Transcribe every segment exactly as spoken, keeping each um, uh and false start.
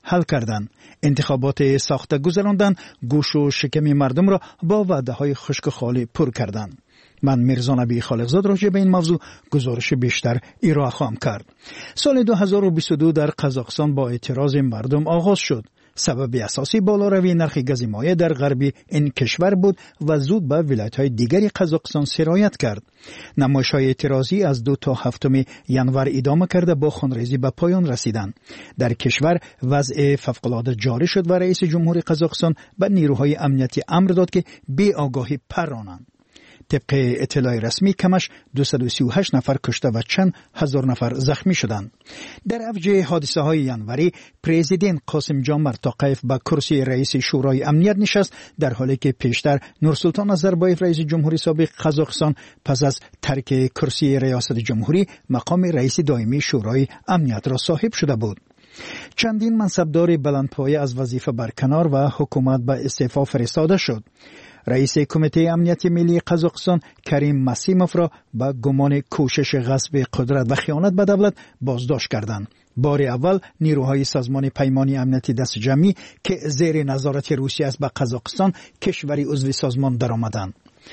حل کردند. انتخابات ساخته گذراندن، گوش و شکم مردم را با وعده‌های خشک و خالی پر کردند. من میرزا نبی خالقزاد راجع به این موضوع گزارش بیشتر ارائه خواهم کرد. سال دو هزار و بیست و دو در قزاقستان با اعتراض مردم آغاز شد. سبب اساسی بالاروی نرخ گاز مایع در غربی این کشور بود و زود به ولایت‌های دیگری قزاقستان سرایت کرد. نمایش‌های اعتراضی از دو تا هفتم ژانویه ادامه کرده با خونریزی به پایان رسیدند. در کشور وضع فوق‌العاده جاری شد و رئیس جمهور قزاقستان به نیروهای امنیتی امر داد که بی آگاهی پرانند. طبق اطلاع رسمی کمش دویست و سی و هشت نفر کشته و چند هزار نفر زخمی شدند. در اوج حادثه های ژانویه پرزیدنت قاسم جمعت توقیف به کرسی رئیس شورای امنیت نشست، در حالی که پیشتر نورسلطان نظربایف رئیس جمهوری سابق قزاقستان پس از ترک کرسی ریاست جمهوری مقام رئیس دائمی شورای امنیت را صاحب شده بود. چندین منصبدار بلندپایه از وظیفه برکنار و حکومت به استعفا فرستاده شد. رئیس کمیته امنیت ملی قزاقستان کریم مسیموف را با گمان کوشش غصب قدرت و خیانت به دولت بازداشت کردند. بار اول نیروهای سازمان پیمانی امنیتی دست جمعی که زیر نظارت روسیه است به قزاقستان کشوری عضو سازمان درآمدند.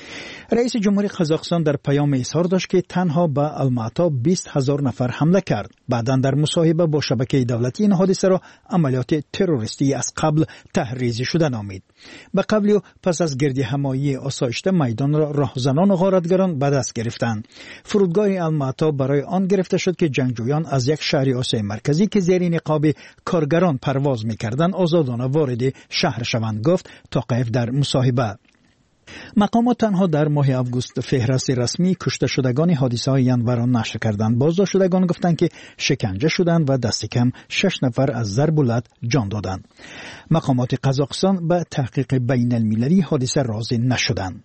رئیس جمهوری قزاقستان در پیام اظهار داشت که تنها به الماتا بیست هزار نفر حمله کرد. بعداً در مصاحبه با شبکه دولتی این حادثه را عملیات تروریستی از قبل تحریزی شده نامید. به قبل و پس از گردهمایی آسایشته میدان را راهزنان و غارتگران به دست گرفتند. فرودگاه الماتا برای آن گرفته شد که جنگجویان از یک شهر آسیای مرکزی که زیر نقاب کارگران پرواز می‌کردند آزادانه وارد شهر شوند، گفت توقیف در مصاحبه. مقامات تنها در ماه آگوست فهرست رسمی کشته شدگان حادثه های ژانویه را نشر کردند. بازداشت شدگان گفتند که شکنجه شدند و دست کم شش نفر از ضرب و لط جان دادند. مقامات قزاقستان به تحقیق بین المللی حادثه راضی نشدند.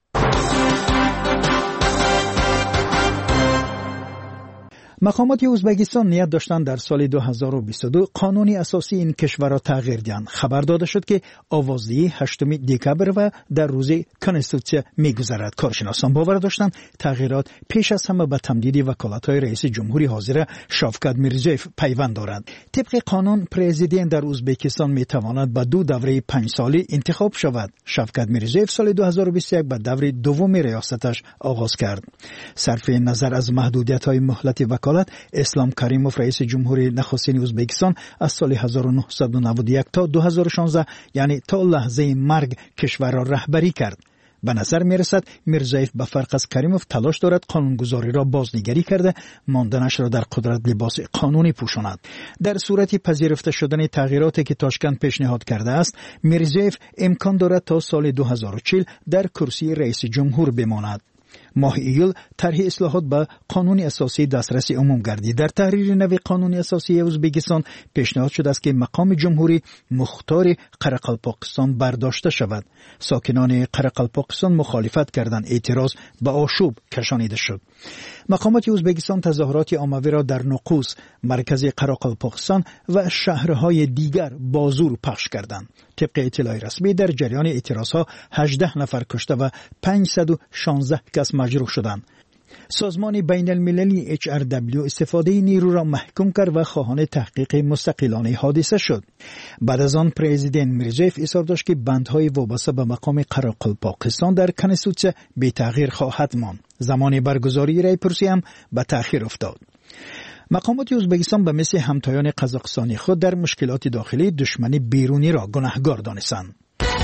مقامات ازبکستان نیت داشتند در سال دو هزار و بیست و دو قانون اساسی این کشور را تغییر دهند. خبر داده شد که آوازدهی هشتم دکبر و در روز کنستیتوسیا می‌گذرد. کارشناسان باور داشتند تغییرات پیش از همه به تمدید وکالت‌های رئیس جمهوری حاضر شافکت میرزیوف پیوند دارد. طبق قانون پرزیدنت در ازبکستان می‌تواند به دو دوره پنج سالی انتخاب شود. شافکت میرزیوف سال دو هزار و بیست و یک به دوره دوم ریاستش آغاز کرد. صرف نظر از محدودیت‌های مهلت وکالت، اسلام کریموف رئیس جمهوری نخستین ازبکستان از سال هزار و نهصد و نود و یک تا دو هزار و شانزده یعنی تا لحظه مرگ کشور را رهبری کرد. به نظر می رسد میرزایف به فرق از کریموف تلاش دارد قانونگذاری را بازنگری کرده ماندنش را در قدرت لباس قانونی پوشاند. در صورت پذیرفته شدن تغییراتی که تاشکند پیشنهاد کرده است، میرزایف امکان دارد تا سال دو هزار و چهل در کرسی رئیس جمهور بماند. ماه ایول طرح اصلاحات به قانون اساسی دسترسی عموم گردید. در تحریر نوی قانون اساسی ازبکستان پیشنهاد شده است که مقام جمهوری مختار قرقلپاکستان برداشته شود. ساکنان قرقلپاکستان مخالفت کردند. اعتراض به آشوب کشانیده شد. مقامات ازبکستان تظاهرات عمومی را در نقوس، مرکز قرقلپاکستان و شهرهای دیگر بازور پخش کردند. طبق اطلاع رسمی در جریان اعتراضها هجده نفر کشته و پانصد و شانزده کس مجروح شدند. سازمان بین المللی اچ ار دبلیو استفاده نیرو را محکوم کرد و خواهان تحقیق مستقلانه حادثه شد. بعد از آن پرزیدنت میرزایف اصرار داشت که بندهای وابسته به مقام قرقلپاکستان در کنستیتوسیا بی تغییر خواهد ماند. زمان برگزاری رای پرسی هم به تأخیر افتاد. مقامات ازبکستان به مثل همتایان قزاقستانی خود در مشکلات داخلی دشمن بیرونی را گناهکار دانستند.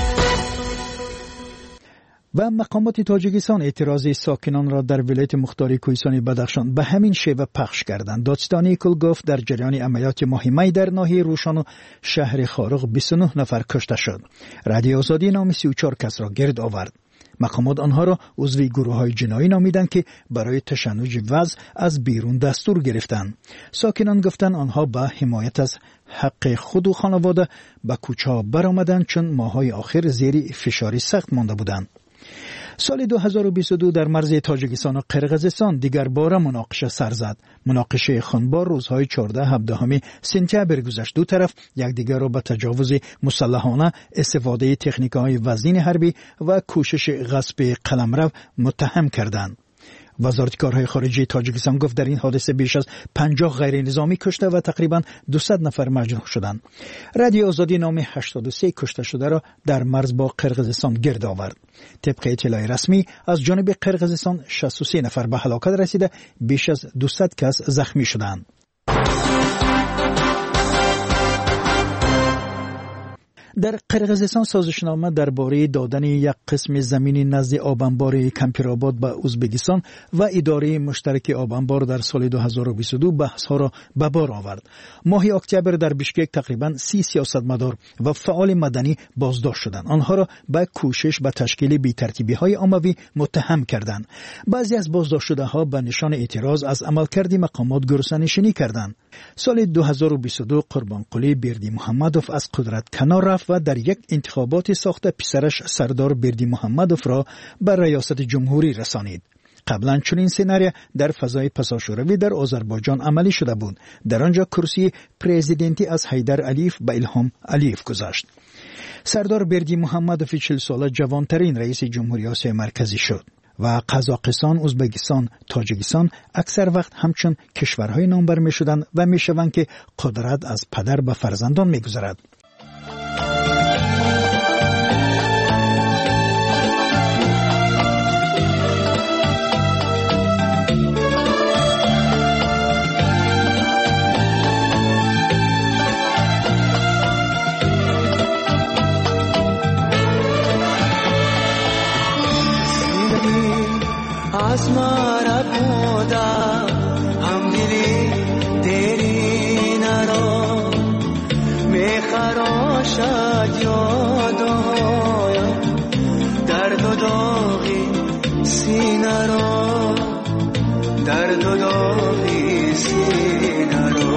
و مقامات تاجیکستان اعتراض ساکنان را در ولایت مختار کوهستان بدخشان به همین شیوه پخش کردند. دادستانی کل گفت در جریان عملیات ماه می در ناحیه روشان و شهر خارق بیست و نه نفر کشته شد. رادیو آزادی نام سی و چهار کس را گرد آورد. مقامات آنها را عضو گروه‌های جنایی نامیدند که برای تشنج وضع از بیرون دستور گرفتند. ساکنان گفتند آنها به حمایت از حق خود و خانواده به کوچه‌ها برآمدند چون ماه‌های آخر زیر فشاری سخت مانده بودند. سال دو هزار و بیست و دو در مرز تاجیکستان و قرقیزستان دیگر بار مناقشه سر زد. مناقشه خونبار روزهای چهارده هفدهم سپتامبر گذشت. دو طرف یکدیگر را به تجاوز مسلحانه، استفاده تکنیک‌های وزین حربی و کوشش غصب قلمرو متهم کردند. وزارت کارهای خارجه تاجیکستان گفت در این حادثه بیش از پنجاه غیر نظامی کشته و تقریباً دویست نفر مجروح شدند. رادیو آزادی نام هشتاد و سه کشته شده را در مرز با قرقیزستان گرد آورد. طبق اطلاع رسمی از جانب قرقیزستان شصت و سه نفر به هلاکت رسیده، بیش از دویست کس زخمی شدند. در قرقیزستان سازشنامه درباره دادن یک قسم زمین نزد آبانبار کمپیرآباد به ازبکستان و اداره مشترک آبانبار در سال دو هزار و بیست و دو بحث ها را به بار آورد. ماه اکتبر در بشکک تقریبا سی سیاستمدار و فعال مدنی بازداشت شدند. آنها را به کوشش به تشکیل بی‌ترتیبی های عمومی متهم کردند. بعضی از بازداشت شده ها به نشان اعتراض از عملکرد مقامات گرسنه‌نشینی کردند. سال دو هزار و بیست و دو قربانقلی بردی محمدوف از قدرت کنار رفت و در یک انتخابات ساخته پسرش سردار بردی محمدوف را به ریاست جمهوری رسانید. قبلا چنین سناریو در فضای پساشوروی در آذربایجان عملی شده بود. در آنجا کرسی پرزیدنتی از حیدر علیف به الهام علیف گذشت. سردار بردی محمدوف چهل ساله جوانترین رئیس جمهوری آسیای مرکزی شد و قزاقستان، ازبکستان، تاجیکستان اکثر وقت همچون کشورهای نامبر می شدند و می شوند که قدرت از پدر به فرزندان می گذرد. आसमां पूदा हम दिली तेरी नरो मैं खरोशा जोदो दर्द दोगी सीनरो दर्द दोगी सीनरो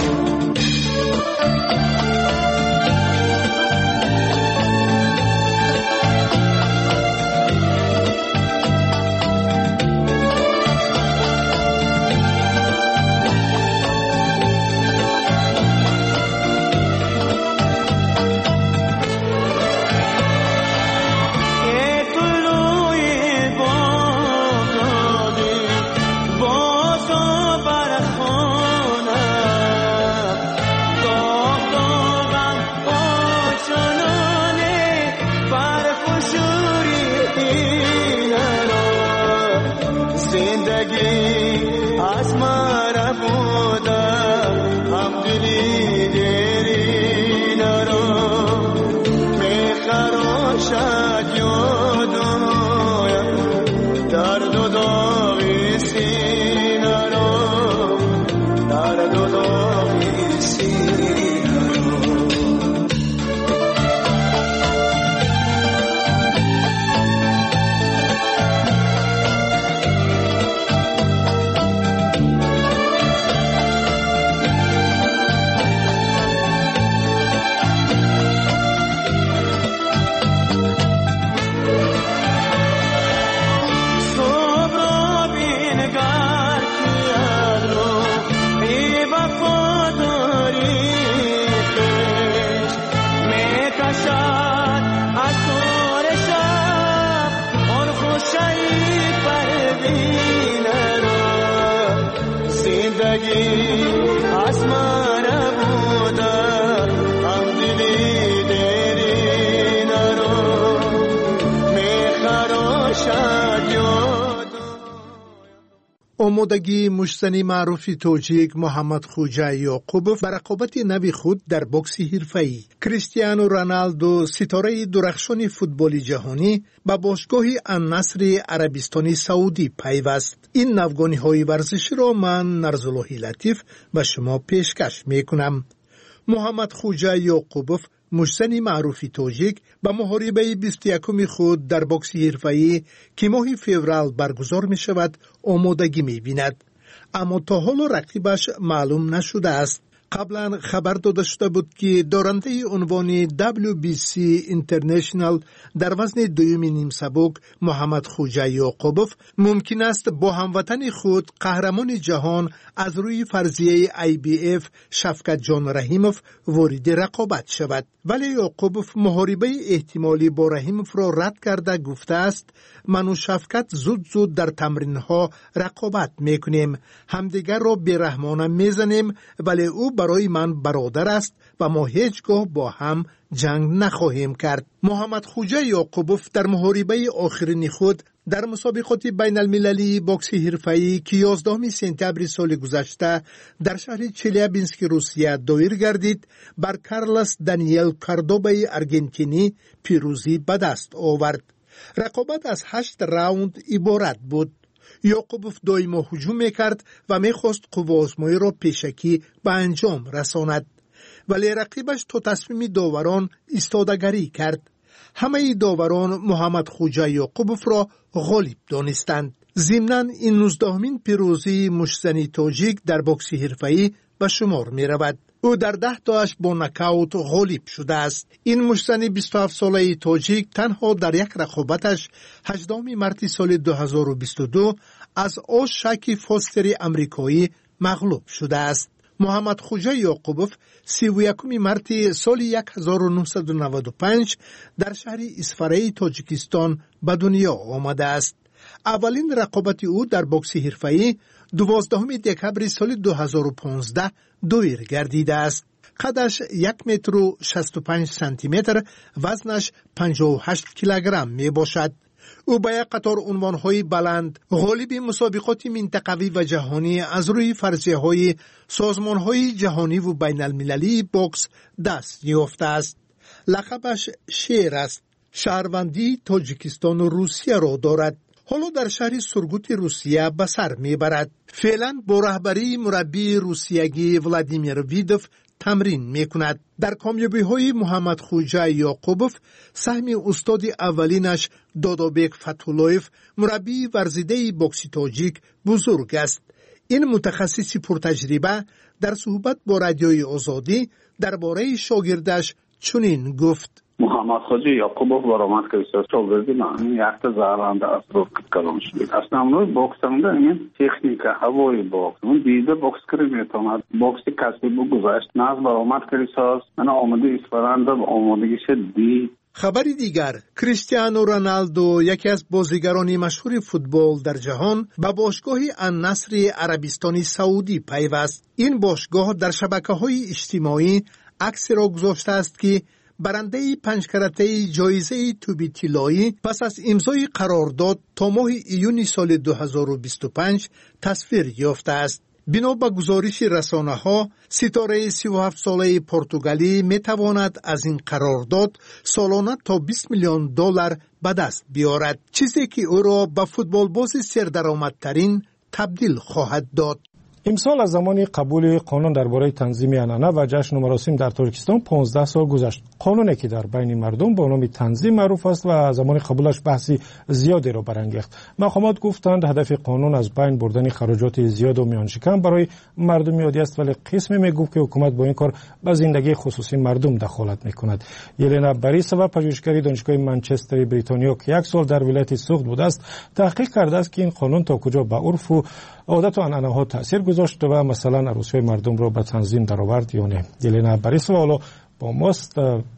آمادگی مشتنی معروفی توجیک محمد خوجا یعقوبوف بر رقابت نوی خود در بوکس حرفه‌ای. کریستیانو رونالدو ستاره درخشان فوتبال جهانی به باشگاه النصر عربستان سعودی پیوست. این نوگانی‌های ورزشی را من نرزالله لطیف به شما پیشکش میکنم. محمد خوجا یعقوبوف مشتنی معروفی توجیک به محاربه بیست و یکم خود در بوکس حرفه‌ای که ماه فوریه برگزار می شود آمادگی می بیند. اما تا حالا رقیبش معلوم نشده است. قبلا خبر داده شده بود که دارنده عنوان دبلیو بی سی اینترنشنال در وزن دوم نیم سبک محمد خوجه یعقوبوف ممکن است با هموطن خود قهرمان جهان از روی فرضیه ای بی اف شفقت جان رحیموف وارد رقابت شود، ولی یعقوبوف محاربه احتمالی با رحیموف را رد کرده گفته است من و شفقت زود زود در تمرین ها رقابت میکنیم، همدیگر را بیرحمانه میزنیم، ولی او برای من برادر است و ما هیچگاه با هم جنگ نخواهیم کرد. محمد خوجه یعقوبوف در محاربه آخرین خود در مسابقات بین المللی باکس حرفه‌ای که یازدهم سپتامبر سال گذشته در شهر چلیابینسک روسیه دایر گردید بر کارلوس دانیل کاردوبای ارژنتینی پیروزی به دست آورد. رقابت از هشت راوند عبارت بود. یعقوبوف دائما هجوم میکرد و میخواست قوه‌آزمایی را پیشکی به انجام رساند، ولی رقیبش تا تصمیم داوران ایستادگی کرد. همه داوران محمد خوجه یعقوبوف را غالب دانستند. ضمناً این نوزدهمین پیروزی مشتزنی تاجیک در باکس حرفه‌ای به شمار می رود. او در ده تاش با نکاوت غالب شده است. این مشتزنی بیست و هفت ساله تاجیک تنها در یک رقابتش هجدهم مارس سال دو هزار و بیست و دو از آشکی فاستری امریکایی مغلوب شده است. محمد خوجه یعقوبوف سی و یکم مارس سال هزار و نهصد و نود و پنج در شهر اسفاره تاجیکستان به دنیا آمده است. اولین رقابت او در باکس حرفه‌ای دوازدهم دکمبر سال دو هزار و پانزده دایر گردیده است. قدش یک متر و شصت و پنج سانتی متر، وزنش پنجاه و هشت کیلوگرم می باشد. او با یک قطار عنوان‌های بلند غالب مسابقات منطقوی و جهانی از روی فرضیه‌های سازمان‌های جهانی و بین المللی باکس دست یافته است. لقبش شیر است. شهروندی تاجیکستان و روسیه را دارد. حالا در شهر سورگوت روسیه به سر میبرد. فعلا با رهبری مربی روسیگی ولادیمیر ویدوف تمرین میکند. در کامیابی های محمد خوجه یعقوبوف سهم استاد اولینش دادابک فتح‌الله‌یف مربی ورزیده باکس تاجیک بزرگ است. این متخصص پرتجربه در صحبت با رادیوی آزادی درباره شاگردش چنین گفت: محمد خوجه یعقوبوف برآمد که بسیار شاگردی من یک تا زرنده از رو کلان شد. اصلا امروز باکس هم این تکنیک هوای باکس اون دیده باکس کری میتواند باکس کسی بگذاشت نه برآمد که ساز من آماده اسفرنده و آمادگیش دی. خبر دیگر، کریستیانو رونالدو یکی از بازیگران مشهور فوتبال در جهان به باشگاه النصر عربستان سعودی پیوست. این باشگاه در شبکه‌های اجتماعی عکس را گذاشته است که برنده پنج کرته جایزه توبی طلایی پس از امضای قرارداد تا ماه ایون سال دو هزار و بیست و پنج تصویر یافته است. بنا به گزارش رسانه ها، ستاره سی و هفت ساله پرتغالی می تواند از این قرارداد سالانه تا بیست میلیون دلار به دست بیارد، چیزی که او را به فوتبال باز سردرآمدترین تبدیل خواهد داد. امسال از زمان قبول قانون درباره تنظیم عنعنه و جشن و مراسم در تاجیکستان پانزده سال گذشت. قانونی که در بین مردم با نام تنظیم معروف است و زمان قبولش بحثی زیادی را برانگیخت. مقامات گفتند هدف قانون از بین بردن خراجات زیاد و میانشکم برای مردمیادی است، ولی قسمی میگفت که حکومت با این کار به زندگی خصوصی مردم دخالت میکند. یلنا باریسووا پژوهشگر دانشگاه منچستر بریتانیا که یک سال در ولایت سوخت بوده است، تحقیق کرده است که این قانون تا کجا به عرف و عادت و عنعنه ها تاثیر گذاشت و مثلا عروسی مردم را به تنظیم درآورد یا نه. یلنا باریسووا با ماست.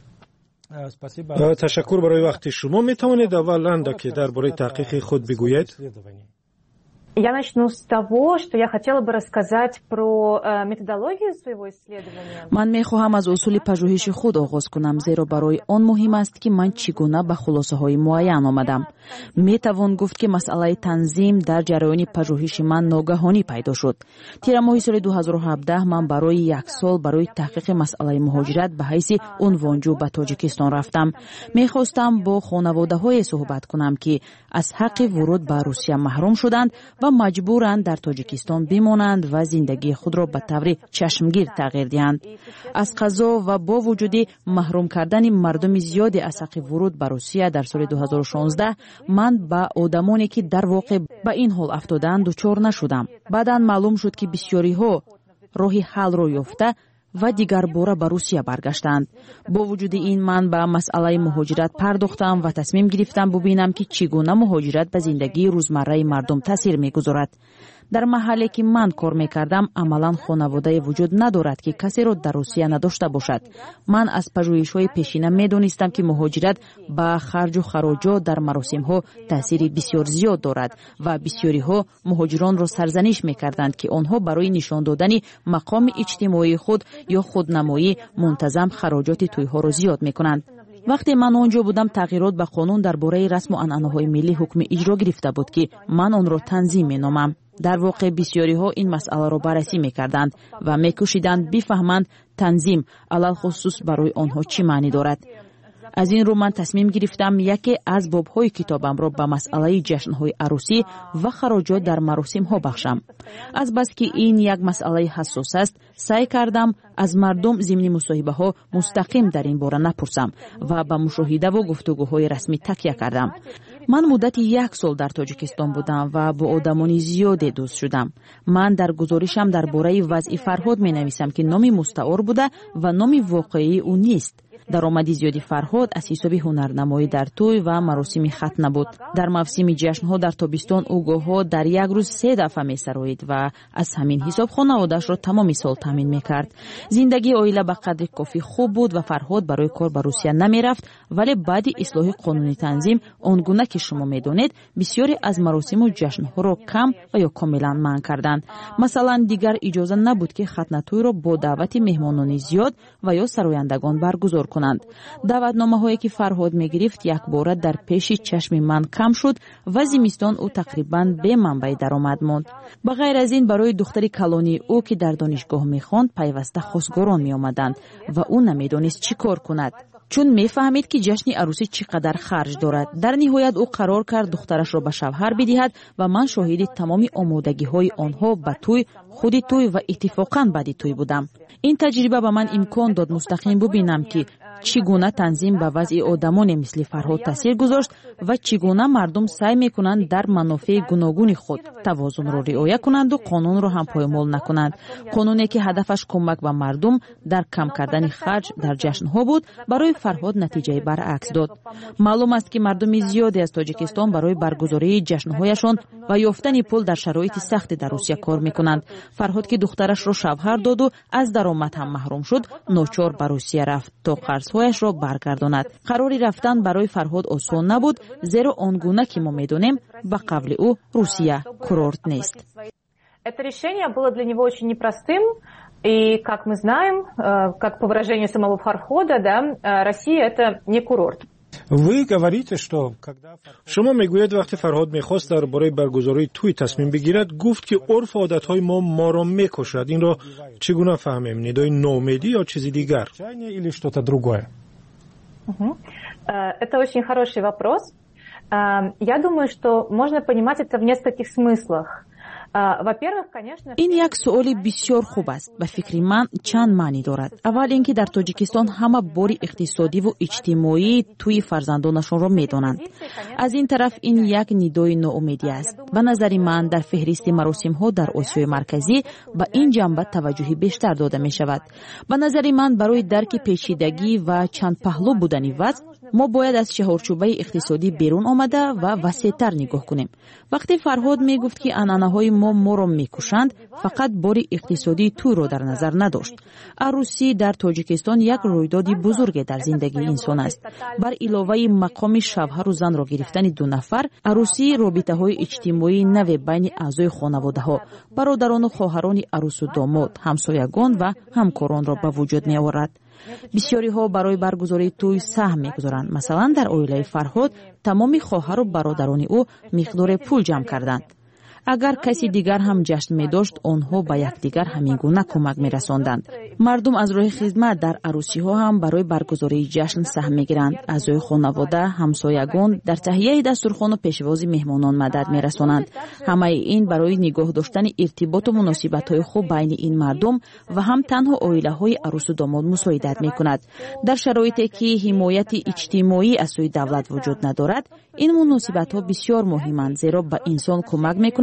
تشکر برای وقت شما. می توانید اولا که درباره تحقیق خود بگویید؟ Я начну с того, что я хотела бы рассказать про методологию своего исследования. من می‌خواهم از اصول پژوهش خود آغاز کنم، زیرا برای آن مهم است که من چگونه به خلاصه‌های معین آمدم. می‌توان گفت که مسئله تنظیم در جریان پژوهش من ناگهانی پیدا شد. تیر ماه سال دو هزار و هفده من برای یک سال برای تحقیق مسئله مهاجرت به حیث عنوانجو به تاجیکستان رفتم. می‌خواستم با خانواده‌های صحبت کنم که از حق ورود به روسیه محروم شدند و مجبورند در تاجیکستان بمانند و زندگی خود را به طور چشمگیر تغییر دهند. از قضا و با وجود محروم کردن مردم زیادی از حق ورود به روسیه در سال دو هزار و شانزده من با آدمانی که در واقع به این حال افتادند دچار نشدم. بعداً معلوم شد که بسیاری ها راه حل را یافته و دیگر باره به روسیه برگشتند. با وجود این من به مسئله مهاجرت پرداختم و تصمیم گرفتم ببینم که چگونه مهاجرت به زندگی روزمره مردم تاثیر میگذارد. در محلی که من کار میکردم عملا خانواده وجود ندارد که کسی را در روسیه نداشته باشد. من از پژوهش‌های پیشینه میدونستم که مهاجرت با خرج و خراجات در مراسم‌ها تاثیری بسیار زیاد دارد و بسیاری‌ها مهاجران را سرزنش میکردند که آنها برای نشان دادن مقام اجتماعی خود یا خودنمایی منتظم خراجات توی‌ها را زیاد میکنند. وقتی من آنجا بودم تغییرات به قانون درباره رسم و عنعنه‌های ملی حکم اجرا گرفته بود که من آن را تنظیم مینامم. در واقع بسیاری ها این مسئله را بررسی میکردند و میکوشیدند بفهمند تنظیم علل خصوص برای آنها چی معنی دارد. از این رو من تصمیم گرفتم یکی از باب‌های کتابم را به مسئله جشن‌های عروسی و خراجات در مراسم‌ها بخشم. از بس که این یک مسئله حساس است، سعی کردم از مردم ضمن مصاحبه‌ها مستقیم در این باره نپرسم و به مشاهده و گفتگوهای رسمی تکیه کردم. من مدت یک سال در تاجیکستان بودم و با آدمان زیادی دوست شدم. من در گزارشم درباره وضع فرهاد می‌نویسم که نام مستعار بوده و نام واقعی او نیست. درآمد زیادی فرهاد از حساب هنرنمایی در توی و مراسم ختنه بود. در موسم جشن‌ها در تابستان او گاه‌ها در یک روز سه دفعه می‌سرایید و از همین حساب خانواده‌اش را تمام سال تامین می‌کرد. زندگی عائله به قدر کافی خوب بود و فرهاد برای کار به روسیه نمی‌رفت، ولی بعد اصلاح قانونی تنظیم آنگونه که شما می‌دانید بسیاری از مراسم و جشن‌ها را کم و یا کاملا منع کردند. مثلا دیگر اجازه نبود که ختنه توی را با دعوت مهمانان زیاد و یا سرایندگان برگزار کنند. دعوتنامه‌هایی که فرهاد می‌گرفت یک بار در پیش چشم من کم شد و زمستان او تقریباً به منبع درآمد ماند. به غیر از این برای دختری کلانی او که در دانشگاه می‌خواند پیوسته خواستگاران می‌آمدند و او نمی‌دانست چی کار کند. چون می‌فهمید که جشن عروسی چقدر خرج دارد. در نهایت او قرار کرد دخترش را به شوهر بدهد و من شاهد تمام آمادگی‌های آنها به توی، خود توی و اتفاقاً بعد توی بودم. این تجربه به من امکان داد مستقیم ببینم که چگونه تنظیم به وضع آدمان مثل فرهاد تاثیر گذاشت و چگونه مردم سعی میکنند در منافع گوناگون خود توازن را رعایت کنند و قانون را هم پایمال نکنند. قانونی که هدفش کمک به مردم در کم کردن خرج در جشن‌ها بود، برای فرهاد نتیجه برعکس داد. معلوم است که مردم زیادی از تاجیکستان برای برگزاری جشن‌هایشان و یافتن پول در شرایط سخت در روسیه کار میکنند. فرهاد که دخترش را شوهر داد و از درآمد هم محروم شد، ناچار به روسیه رفت تا قرض‌هایش را برگرداند. قراری رفتن برای فرهاد آسان نبود، زیرا آنگونه که ما می‌دانیم به قبل او روسیه کورورت نیست. Это решение было для него очень непростым, и, как мы знаем, как по выражению самого Фархода, да, Россия – это не курорт. شما میگوید وقتی فرهاد میخواست درباره برگزاری توی تصمیم بگیرد گفت که عرف و عادتهای ما ما را میکشد. این را چگونه فهمیم؟ ندای نومیدی یا چیزی دیگر؟ Это очень хороший вопрос. Я думаю, что можно понимать это в нескольких смыслах. این یک سؤال بسیار خوب است. به فکر من چند معنی دارد. اول اینکه در تاجیکستان همه باری اقتصادی و اجتماعی توی فرزندانشان را میدانند. از این طرف این یک ندای ناامیدی است. به نظر من در فهرست مراسم ها در آسیای مرکزی به این جنبه توجه بیشتر داده می شود. به نظر من برای درک پیچیدگی و چند پهلو بودن وضع ما باید از چهارچوبه اقتصادی بیرون آمده و وسیع‌تر نگاه کنیم. وقتی فرهاد می گفت که عنعنه‌های ما ما را میکشند، فقط باری اقتصادی تو را در نظر نداشت. عروسی در تاجیکستان یک رویداد بزرگ در زندگی انسان است. بر علاوه مقام شوهر و زن را گرفتن دو نفر، عروسی رابطه‌های اجتماعی نو بین اعضای خانواده‌ها، برادران و خواهران عروس و داماد، همسایگان و همکاران را به وجود می آورد. بسیاری ها برای برگزاری توی سهم میگذارند. مثلا در عائله فرهاد تمام خواهر و برادران او مقدار پول جمع کردند. اگر کسی دیگر هم جشن می داشت، آنها به یکدیگر همین گونه کمک می رساندند. مردم از راه خدمت در عروسی ها هم برای برگزاری جشن سهم می گیرند. اعضای خانواده، همسایگان در تهیه دسترخوان و پیشواز مهمانان مدد می رسانند. همه این برای نگاه داشتن ارتباط و مناسبت های خوب بین این مردم و هم تنها عائله های عروس و داماد مساعدت می کند. در شرایطی که حمایت اجتماعی از سوی دولت وجود ندارد، این مناسبت ها بسیار مهمند، زیرا به انسان کمک می کند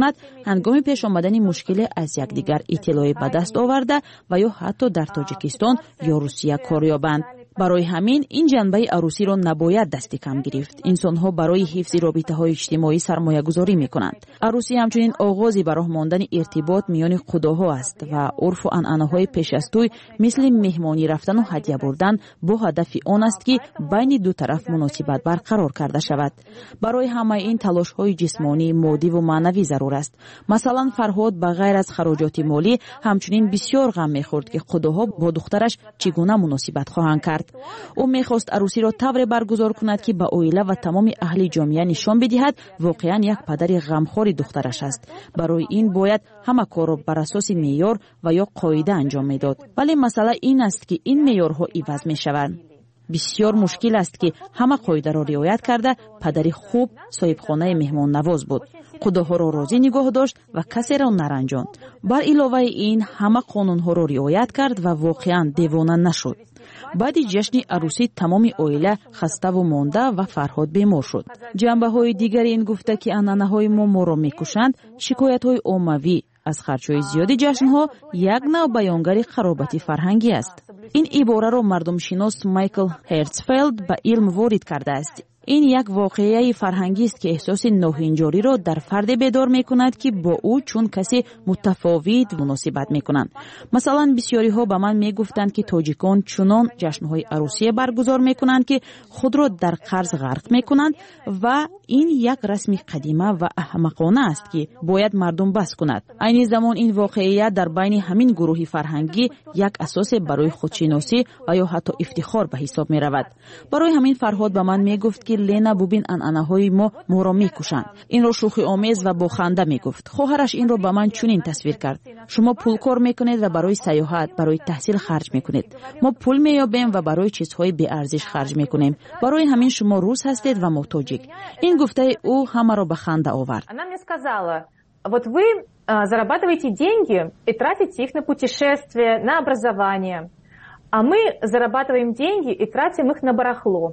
می‌شود هنگام پیش آمدن مشکل از یکدیگر اطلاعی به دست آورده و یا حتی در تاجیکستان یا روسیه کار یابند. برای همین این جنبه عروسی را نباید دست کم گرفت. انسان‌ها برای حفظ رابطه‌های اجتماعی سرمایه‌گذاری می‌کنند. عروسی همچنین آغازی به راه ماندن ارتباط میان خداها است و عرف و عنعنه‌های پیش از توی مثل مهمانی رفتن و هدیه بردن با هدف آن است که بین دو طرف مناسبت برقرار کرده شود. برای همه این تلاش‌های جسمانی، مادی و معنوی ضرور است. مثلا فرهاد به غیر از خراجات مالی همچنین بسیار غم می‌خورد که خداها با دخترش چگونه مناسبت خواهند کرد. او میخواست عروسی را طوری برگزار کند که به عائله و تمام اهل جامعه نشان بدهد واقعا یک پدر غمخوار دخترش است. برای این باید همه کار را بر اساس معیار و یا قاعده انجام میداد. ولی مسئله این است که این معیارها عوض میشوند. بسیار مشکل است که همه قاعده را رعایت کرده پدری خوب صاحب خانه مهمان نواز بود. خداها را راضی نگاه داشت و کسی را نرنجاند. بر علاوه این همه قانونها را رعایت کرد و واقعا دیوانه نشد. بعد جشن عروسی تمام عائله خسته و مانده و فرهاد بیمار شد. جنبه های دیگر این گفته که عنعنه های ما ما را میکشند، شکایت های عمومی از خرچهای زیادی جشن ها یک نوع بیانگر خرابت فرهنگی است. این عباره را مردم شناس مایکل هرتزفلد به علم وارد کرده است. این یک واقعه فرهنگی است که احساس ناهنجاری را در فرد بیدار می کند که با او چون کسی متفاوت مناسبت می کنند. مثلا بسیاری ها به من می گفتند که تاجیکان چنان جشنهای عروسی برگزار می کنند که خود را در قرض غرق می کنند و این یک رسم قدیمه و احمقانه است که باید مردم بس کند. عین زمان این واقعه در بین همین گروه فرهنگی یک اساس برای خودشناسی و یا حتی افتخار به حساب می رود. برای همین فرهاد به من می گفت که لینا ببین عنعنه‌های ما ما را میکشند. این را شوخی آمیز و با خنده میگفت. خواهرش این را به من چنین تصویر کرد. شما پول کار میکنید و برای سیاحت، برای تحصیل خرج میکنید. ما پول مییابیم و برای چیزهای بی ارزش خرج میکنیم. برای همین شما روس هستید و ما تاجیک. این گفته او همه را به خنده آورد. Она мне сказала: "Вот вы зарабатываете деньги и тратите их на путешествия, на образование. А мы зарабатываем деньги и тратим их на барахло.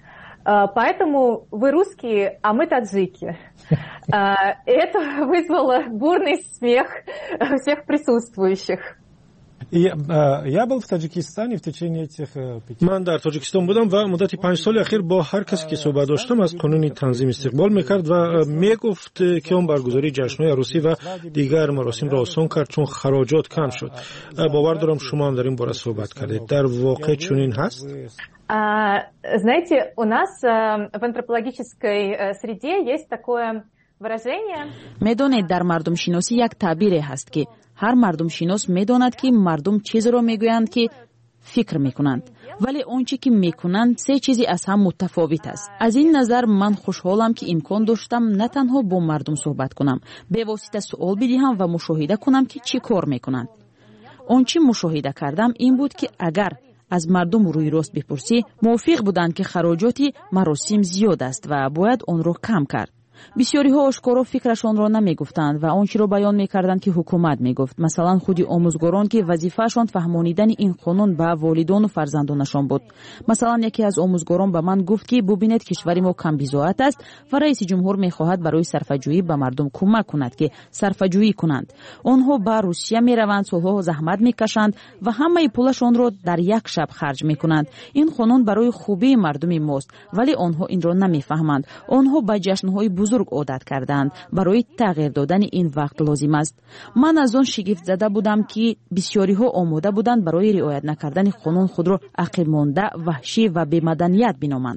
Поэтому вы русские, а мы таджики". Это вызвало бурный смех всех присутствующих. Я был в Таджикистане в течение этих пяти. من در تاجیکستان بودم و مدت پنج سال اخیر با هر کسی که صحبت داشتم از قانون تنظیم استقبال میکرد و میگفت که اون برگزاری جشن‌های عروسی و دیگر مراسم را آسان کرد چون خراجات کم شد. باور دارم شما هم در این باره صحبت کردید. در واقع چنین هست؟ Знаете, у нас в антропологической среде есть такое выражение. میدونید در مردم شناسی یک تعبیر هست که هر مردم شناس میداند که مردم چیزی را میگویند که فکر میکنند، ولی آنچه که میکنند سه چیزی از هم متفاوت است. از این نظر من خوشحالم که امکان داشتم نه تنها با مردم صحبت کنم، به واسطه سوال بدهم و مشاهده کنم که چی کار میکنند. آنچه مشاهده کردم این بود که اگر از مردم روی راست بپرسی موافق بودند که خراجات مراسم زیاد است و باید آن را کم کرد. بسیاری ها آشکارا فکرشان را نمی گفتند و آنچه را بیان می کردند که حکومت می گفت. مثلا خودی آموزگاران که وظیفه‌شان فهمانیدن این قانون به والدان و فرزندانشان بود. مثلا یکی از آموزگاران به من گفت که ببینید کشور ما کم بضاعت است و رئیس جمهور می خواهد برای صرفه‌جویی به مردم کمک کند که صرفه‌جویی کنند. آنها به روسیه می روند، سالها زحمت می کشند و همه پولشان را در یک شب خرج می کنند. این قانون برای خوبی مردم ماست، ولی آنها این را نمی فهمند. آنها به جشن‌های بزرگ عادت کردند. برای تغییر دادن این وقت لازم است. من از آن شگفت زده بودم که بسیاری ها آماده بودند برای رعایت نکردن قانون خود را عقب مانده، وحشی و بی‌مدنیت بنامند.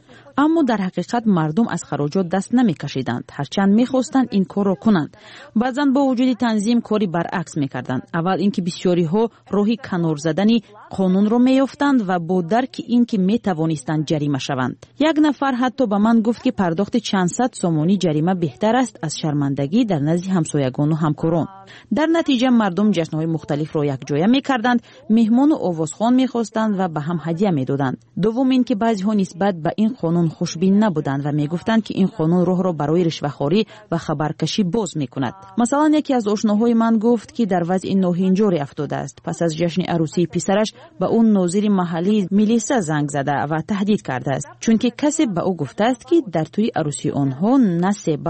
اما در حقیقت مردم از خراجات دست نمی کشیدند، هرچند می خواستند این کار را کنند. بعضاً با وجود تنظیم کاری برعکس می کردند. اول اینکه بسیاری ها راهی کنار زدن قانون را می یافتند و با درک اینکه می توانستند جریمه شوند. یک نفر حتی به من گفت که پرداخت چند صد سومانی جریمه بهتر است از شرمندگی در نزد همسایگان و همکاران. در نتیجه مردم جشن‌های مختلف را یک جایه می کردند، مهمان و آوازخوان می خواستند و به هم هدیه می دادند. دوم اینکه بعضی ها نسبت به این قانون خوشبین نبودند و می گفتند که این قانون راه را برای رشوه‌خواری و خبرکشی باز می کند. مثلا یکی از آشناهای من گفت که در وضع ناهنجاری افتاده است. پس از جشن عروسی پسرش به اون ناظر محلی میلیسا زنگ زده و تهدید کرده است، چون که کسی به او گفته است که در توی عروسی آنها نه سه بلکه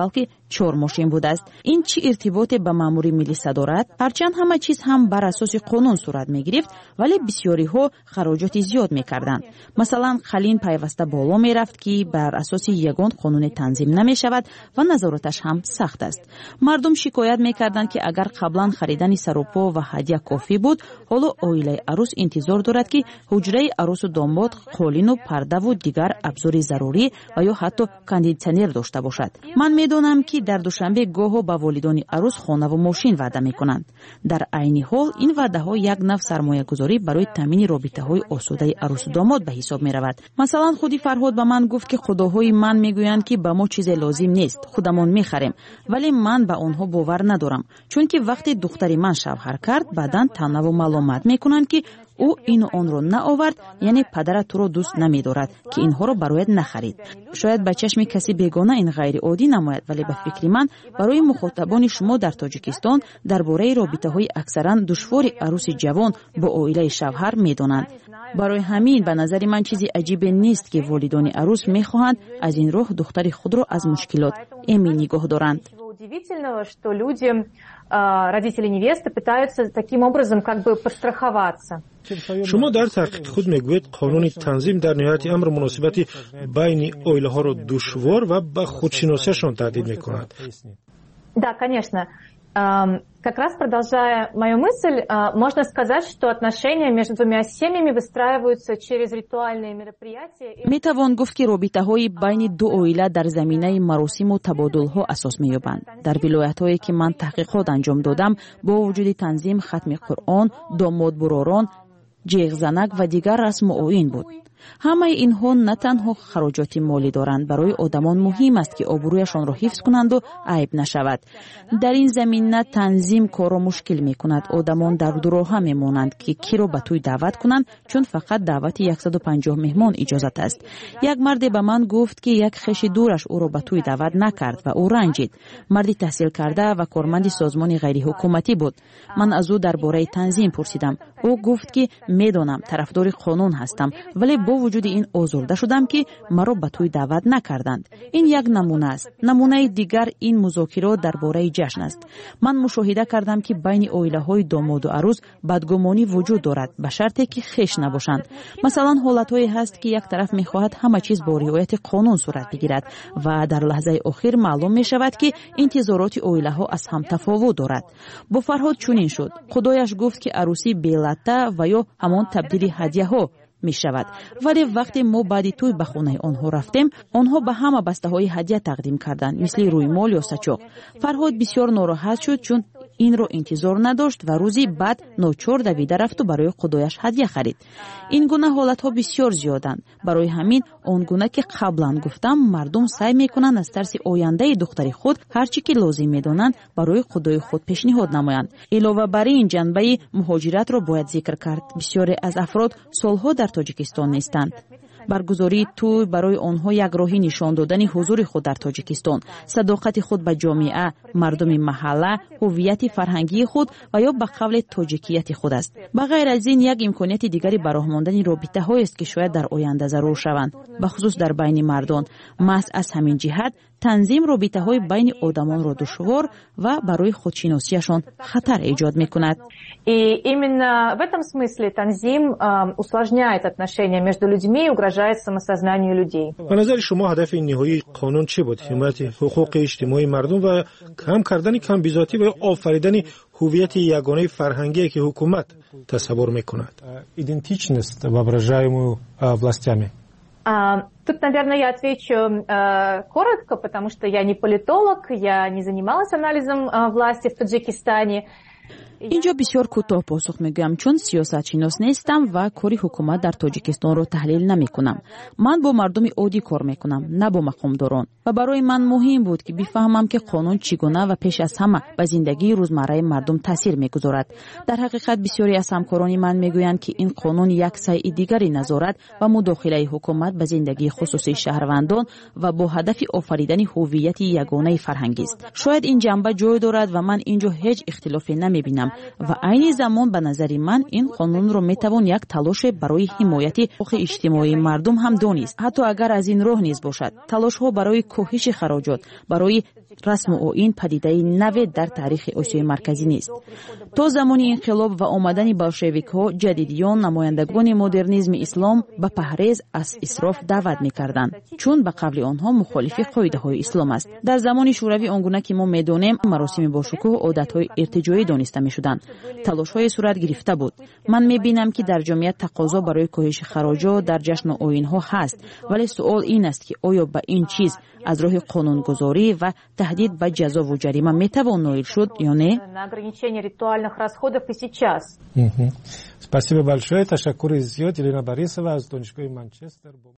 چهار ماشین بوده است. این چی ارتباط به ماموری ملیسا دارد؟ هرچند همه چیز هم بر اساس قانون صورت می گرفت، ولی بسیاری ها خراجات زیاد می کردند. مثلا خلین پیوسته بالا می رفت که بر اساس یگان قانون تنظیم نمی شود و نظارتش هم سخت است. مردم شکایت می کردند که اگر قبلا خریدن سراپا و هدیه کافی بود، حالا اویله عروس انتظار دارد که حجره عروس و داماد قالین و پرده و دیگر ابزار ضروری و یا حتی کاندیشنر داشته باشد. من میدانم که در دوشنبه گاهو به والدان عروس خانه و ماشین وعده میکنند. در عین حال این وعده ها یک نوع سرمایه گذاری برای تامین رابطه های آسوده عروس و داماد به حساب می رود. مثلا خودی فرهاد به من گفت که خداهای من میگویند که به ما چیز لازم نیست، خودمان میخریم، ولی من به آنها باور ندارم، چون که وقتی دختری من شوهر کرد بعداً تنها و ملامت میکنند که او این و آن رو نآورد، یعنی پدرت تو رو دوست نمی‌دارد که اینها رو برایت نخرید. شاید به چشم کسی بیگانه این غیر عادی نماید، ولی به فکر من برای مخاطبان شما در تاجیکستان درباره رابطه‌های اکثرا دشوار عروس جوان با عائله شوهر می‌دانند. برای همین به نظر من چیزی عجیب نیست که والدان عروس می‌خواهند از این راه دختر خود را از مشکلات امن نگاه دارند. Удивительного, что люди, родители невесты, пытаются таким образом как бы подстраховаться. شما در تحقیق خود میگوید قانون تنظیم در نهایت امر مناسبتی بین عائله ها را دشوار و به خودشناسیشان تهدید میکند. Да, конечно. Как раз продолжая мою мысль, можно сказать, что отношения между двумя семьями выстраиваются через ритуальные мероприятия. میتوان گفت که رابطه‌های بین دو عائله در زمینه مراسم و تبادل‌ها اساس می‌یابند. در ولایت‌هایی که من تحقیقات انجام دادم، با وجود تنظیم ختم قرآن، داماد براران، جیغ زنک و دیگر رسم و آیین بود. همه اینها نه تنها خراجات مالی دارند، برای آدمان مهم است که آبرویشان را حفظ کنند و عیب نشود. در این زمینه تنظیم کار را مشکل می کند. آدمان در دو راه می مانند که کی را به توی دعوت کنند، چون فقط دعوت صد و پنجاه مهمان اجازت است. یک مرد به من گفت که یک خویش دورش او را به توی دعوت نکرد و او رنجید. مردی تحصیل کرده و کارمند سازمان غیر حکومتی بود. من از او درباره تنظیم پرسیدم. او گفت که میدانم طرفدار قانون هستم، ولی با وجود این آزرده شدم که مرا به توی دعوت نکردند. این یک نمونه است. نمونه دیگر این مذاکرات درباره جشن است. من مشاهده کردم که بین عائله‌های داماد و عروس بدگمانی وجود دارد، به شرطی که خویش نباشند. مثلا حالت‌هایی هست که یک طرف می‌خواهد همه چیز با رعایت قانون صورت بگیرد و در لحظه آخر معلوم می‌شود که انتظارات عائله‌ها از هم تفاوت دارد. با فرهاد چنین شد. خدایش گفت که عروسی بی‌لطه و یا همان تبدیل هدیه‌ها می شود. ولی وقتی ما بعدی توی به خانه آنها رفتیم، آنها به همه بسته های هدیه تقدیم کردند، مثل رویمال یا سچاق. فرهاد بسیار ناراحت شد، چون این رو انتظار نداشت و روزی بعد ناچار دویده رفت و برای خدایش هدیه خرید. این گونه حالت ها بسیار زیادند. برای همین آن گونه که قبلا گفتم، مردم سعی میکنند از ترس آینده دختر خود هر چی که لازم میدانند برای خدای خود پیشنهاد نمایند. علاوه بر این جنبه مهاجرت را باید ذکر کرد. بسیاری از افراد سالها در تاجیکستان نیستند. برگزاری توی برای آنها یک راهی نشان دادن حضور خود در تاجیکستان، صداقت خود به جامعه، مردم محله، هویت فرهنگی خود و یا به قول تاجیکیت خود است. بغیر از این یک امکانیت دیگری برای ماندن رابطه هایی است که شاید در آینده ضرور شوند، به خصوص در بین مردان. محض از همین جهت تنظیم رابطه های بین آدمان را دشوار و برای خودشناسیشان خطر ایجاد میکند. И именно в этом смысле танзим усложняет отношения между людьми и угрожает самосознанию людей. به نظر شما هدف نهایی قانون چه بود؟ حمایت حقوق اجتماعی مردم و کم کردن کم بیزاتی و آفریدن هویت یگانه فرهنگی که حکومت تصور میکند. Идентичность, воображаемую властями. Тут, наверное, я отвечу коротко, потому что я не политолог, я не занималась анализом власти в Таджикистане. اینجا بسیار کوتاه پاسخ میگم، چون سیاست شناس نیستم و کاری حکومت در تاجیکستان رو تحلیل نمی کنم. من با مردم عادی کار میکنم، نه با مقامداران، و برای من مهم بود که بفهمم که قانون چگونه و پیش از همه به زندگی روزمره مردم تاثیر میگذارد. در حقیقت بسیاری از همکاران من میگویند که این قانون یک سعی دیگری نظارت و مداخله حکومت به زندگی خصوصی شهروندان و با هدف آفریدن هویت یگانه فرهنگی است. شاید این جنبه جای دارد و من اینجا هیچ اختلافی نمیبینم. мекунам ва айни замон ба назари ман ин қонунро метавон як талоше барои ҳимояти ҳуқуқи иҷтимоии мардум ҳам донист. ҳатто агар аз ин роҳ низ бошад. талошҳо барои коҳиши хароҷот, барои расму оин падидаи наве дар таърихи осиёи марказӣ нест. то замони инқилоб ва омадани болшевикҳо ҷадидиён намояндагони модернизми ислом ба паҳрез аз исроф даъват мекарданд, чун ба қавли онҳо мухолифи қоидаҳои ислом аст. дар замони шӯравӣ он гуна ки мо медонем, маросими бошукӯҳ одатҳои иртиҷоӣ дониста мешуданд. талошҳое сурат гирифта буд. ман мебинам ки дар ҷомеа тақозо барои коҳиши хароҷот дар ҷашну оинҳо ҳаст, вале суол ин аст ки оё ба ин чиз аз роҳи қонунгузорӣ ва таҳдид ба ҷазову ҷарима метавон ноил шуд ё не? Спасибо большое. Ташаккури зиёд. Елена Борисова аз донишгоҳи Манчестер.